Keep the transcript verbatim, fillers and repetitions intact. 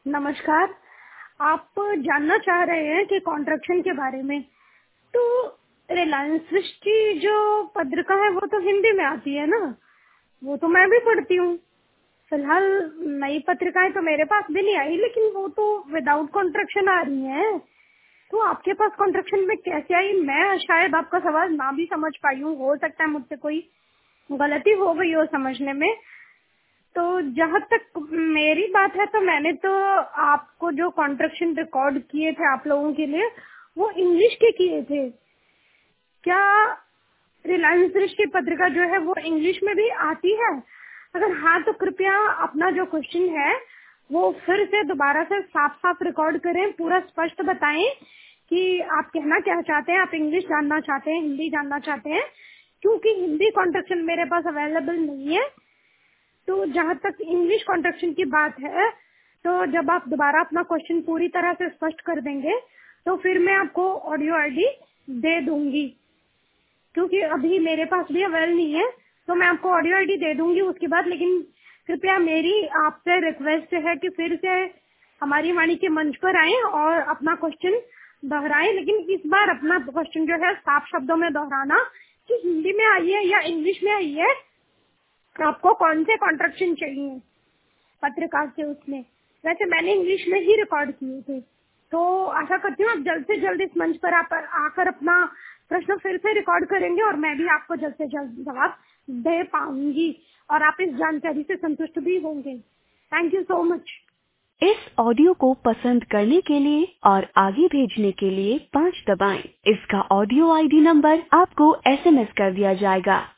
नमस्कार। आप जानना चाह रहे हैं कि कॉन्ट्रैक्शन के बारे में। तो रिलायंस सृष्टि जो पत्रिका है वो तो हिंदी में आती है ना, वो तो मैं भी पढ़ती हूँ। फिलहाल नई पत्रिकाएं तो मेरे पास भी नहीं आई, लेकिन वो तो विदाउट कॉन्ट्रैक्शन आ रही हैं। तो आपके पास कॉन्ट्रैक्शन में कैसे आई? मैं शायद आपका सवाल ना भी समझ पाई हूँ, हो सकता है मुझसे कोई गलती हो गई हो समझने में। तो जहाँ तक मेरी बात है तो मैंने तो आपको जो कॉन्ट्रैक्शन रिकॉर्ड किए थे आप लोगों के लिए, वो इंग्लिश के किए थे। क्या रिलायंस दृष्टि पत्रिका जो है वो इंग्लिश में भी आती है? अगर हाँ तो कृपया अपना जो क्वेश्चन है वो फिर से दोबारा से साफ साफ रिकॉर्ड करें, पूरा स्पष्ट बताएं कि आप कहना क्या चाहते हैं। आप इंग्लिश जानना चाहते हैं, हिंदी जानना चाहते हैं? क्योंकि हिंदी कॉन्ट्रैक्शन मेरे पास अवेलेबल नहीं है। तो जहाँ तक इंग्लिश कॉन्ट्रैक्शन की बात है, तो जब आप दोबारा अपना क्वेश्चन पूरी तरह से स्पष्ट कर देंगे तो फिर मैं आपको ऑडियो आईडी दे दूंगी। क्योंकि अभी मेरे पास भी अवेल नहीं है, तो मैं आपको ऑडियो आईडी दे दूंगी उसके बाद। लेकिन कृपया मेरी आपसे रिक्वेस्ट है कि फिर से हमारी वाणी के मंच पर आएं और अपना क्वेश्चन दोहराएं। लेकिन इस बार अपना क्वेश्चन जो है साफ शब्दों में दोहराना कि हिंदी में आई है या इंग्लिश में आई है, आपको कौन से कॉन्ट्रैक्शन चाहिए पत्रकार से उसमें। वैसे मैंने इंग्लिश में ही रिकॉर्ड किए थे। तो आशा करती हूँ आप जल्द से जल्द इस मंच पर आप आकर अपना प्रश्न फिर से रिकॉर्ड करेंगे और मैं भी आपको जल्द से जल्द जवाब दे पाऊंगी और आप इस जानकारी से संतुष्ट भी होंगे। Thank you so much. इस ऑडियो को पसंद करने के लिए और आगे भेजने के लिए पाँच दबाएं। इसका ऑडियो आईडी नंबर आपको एसएमएस कर दिया जाएगा।